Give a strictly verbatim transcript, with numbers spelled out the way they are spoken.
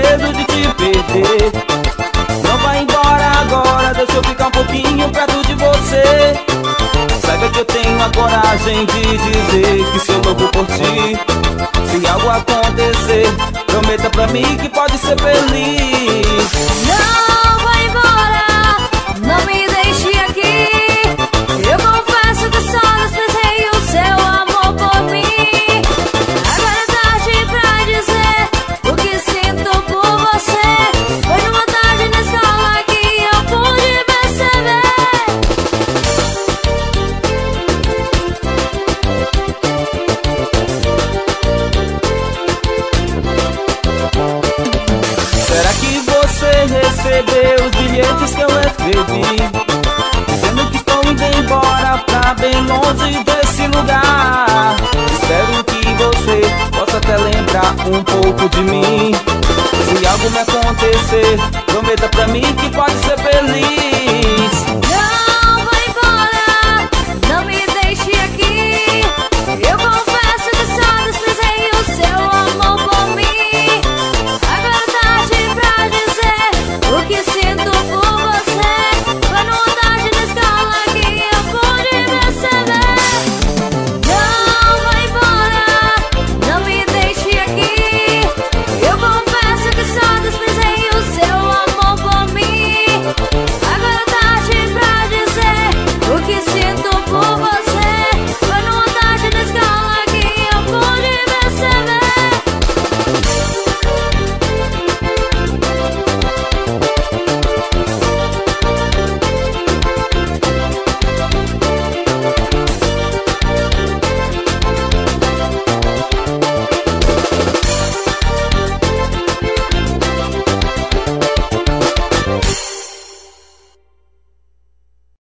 medo de te perder. Não vai embora agora, deixa eu ficar um pouquinho perto de você. Saiba que eu tenho a coragem de dizer que sou louco por ti. Se algo acontecer, prometa pra mim que pode ser feliz. Não vai embora, não me deixe aqui. Eu confesso que só desprezei o seu amor por mim. Agora é tarde pra dizer o que sinto por você. Foi numa tarde na escola que eu pude perceber. Será que você recebeu os bilhetes que eu escrevi, dizendo que estou indo embora pra bem longe desse lugar? Espero que você possa até lembrar um pouco de mim. Se algo me acontecer, prometa pra mim que